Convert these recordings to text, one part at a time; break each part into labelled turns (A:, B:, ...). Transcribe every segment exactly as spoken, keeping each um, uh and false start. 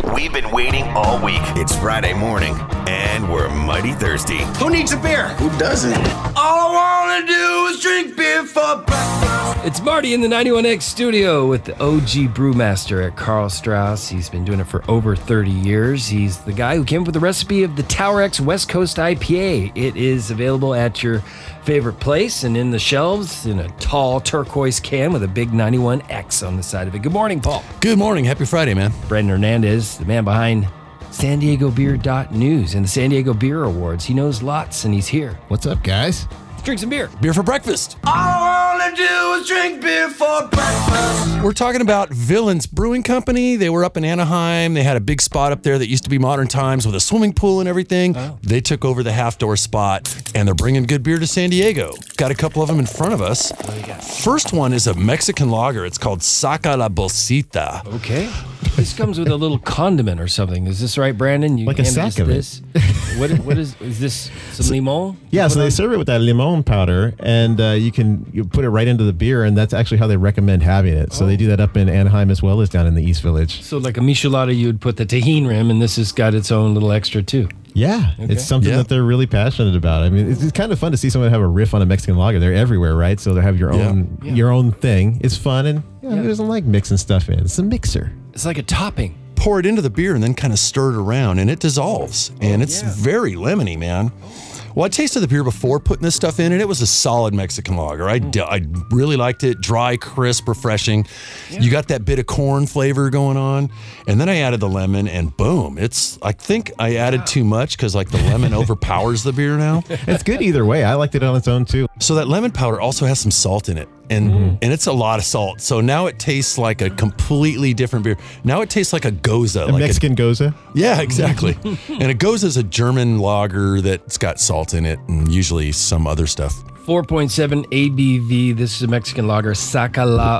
A: We've been waiting all week. It's Friday morning, and we're mighty thirsty.
B: Who needs a beer?
C: Who doesn't?
B: All I want to do is drink beer for breakfast.
D: It's Marty in the ninety-one X studio with the O G brewmaster at Karl Strauss. He's been doing it for over thirty years. He's the guy who came up with the recipe of the Tower X West Coast I P A. It is available at your favorite place and in the shelves in a tall turquoise can with a big ninety-one X on the side of it. Good morning, Paul.
E: Good morning. Happy Friday, man.
D: Brendan Hernandez, the man behind San Diego Beer dot news and the San Diego Beer Awards. He knows lots, and he's here.
F: What's up, guys?
D: Let's drink some beer.
E: Beer for breakfast.
B: All I want to do is drink beer for breakfast.
E: We're talking about Villains Brewing Company. They were up in Anaheim. They had a big spot up there that used to be Modern Times with a swimming pool and everything.
D: Oh.
E: They took over the half-door spot, and they're bringing good beer to San Diego. Got a couple of them in front of us.
D: What do you got?
E: First one is a Mexican lager. It's called Saca la Bolsita.
D: Okay. This comes with a little condiment or something. Is this right, Brandon? You
F: Like a
D: handed
F: sack
D: us
F: of it.
D: this. What, what is, is this some limon?
F: Yeah, so
D: Put
F: they
D: on?
F: serve it with that limon powder, and uh, you can you put it right into the beer, and that's actually how they recommend having it. So they do that up in Anaheim as well as down in the East Village.
D: So like a michelada, you'd put the tahine rim, and this has got its own little extra too.
F: Yeah,
D: Okay.
F: it's something
E: Yeah.
F: that they're really passionate about. I mean, it's, it's kind of fun to see someone have a riff on a Mexican lager. They're everywhere, right? So they have your
E: Yeah.
F: own
D: Yeah.
F: your own thing. It's fun, and you know,
D: Yeah.
F: who doesn't like mixing stuff in? It's a mixer.
D: It's like a topping.
E: Pour it into the beer and then kind of stir it around, and it dissolves. And it's
D: yeah.
E: very lemony, man. Well, I tasted the beer before putting this stuff in, and it was a solid Mexican lager. I, d- I really liked it. Dry, crisp, refreshing. You got that bit of corn flavor going on. And then I added the lemon, and boom. It's, I think I added too much because like the lemon overpowers the beer now.
F: It's good either way. I liked it on its own too.
E: So that lemon powder also has some salt in it. And and it's a lot of salt. So now it tastes like a completely different beer. Now it tastes like a Goza.
F: A
E: like
F: Mexican goza.
E: Yeah, exactly. And a Goza is a German lager that's got salt in it and usually some other stuff.
D: four point seven A B V. This is a Mexican lager. Saca la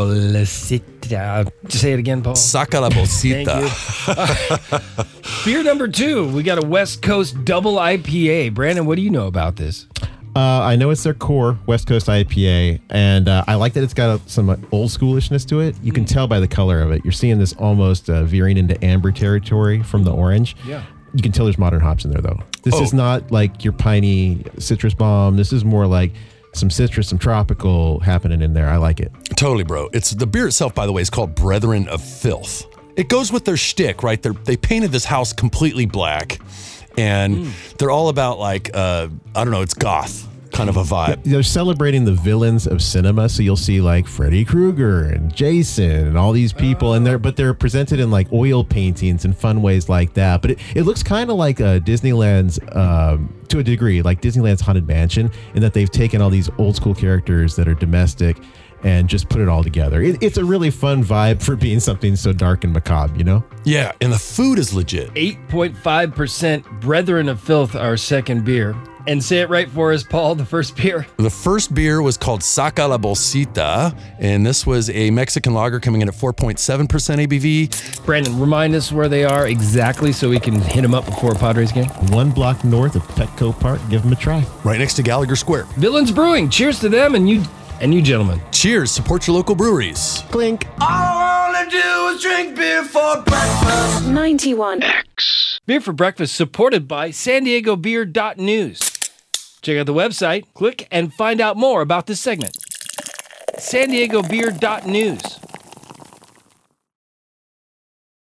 D: bolsita. Say it again, Paul.
E: Saca la
D: Thank
E: bolsita.
D: you. Beer number two. We got a West Coast double I P A. Brandon, what do you know about this?
F: Uh, I know it's their core West Coast I P A, and uh, I like that it's got a, some uh, old schoolishness to it. You can tell by the color of it. You're seeing this almost uh, veering into amber territory from the orange.
D: Yeah.
F: You can tell there's modern hops in there, though. This
E: Oh.
F: is not like your piney citrus bomb. This is more like some citrus, some tropical happening in there. I like it.
E: Totally, bro. It's the beer itself, by the way, is called Brethren of Filth. It goes with their shtick, right? They're, they painted this house completely black, and they're all about like, uh, I don't know, it's goth kind of a vibe.
F: They're celebrating the villains of cinema, so you'll see like Freddy Krueger and Jason and all these people, and they're but they're presented in like oil paintings and fun ways like that. But it, it looks kind of like uh, Disneyland's, um, to a degree, like Disneyland's Haunted Mansion, in that they've taken all these old school characters that are domestic and just put it all together. It, it's a really fun vibe for being something so dark and macabre, you know?
E: Yeah, and the food is legit.
D: eight point five percent Brethren of Filth, our second beer. And say it right for us, Paul, the first beer.
E: The first beer was called Saca la Bolsita, and this was a Mexican lager coming in at four point seven percent A B V.
D: Brandon, remind us where they are exactly so we can hit them up before a Padres game.
F: One block north of Petco Park. Give them a try.
E: Right next to Gallagher Square.
D: Villains Brewing. Cheers to them and you and you gentlemen.
E: Cheers. Support your local breweries.
F: Clink.
B: All I want to do is drink beer for breakfast.
G: ninety-one.
D: Beer for breakfast supported by San Diego Beer dot news. Check out the website, click, and find out more about this segment. San Diego Beer dot news.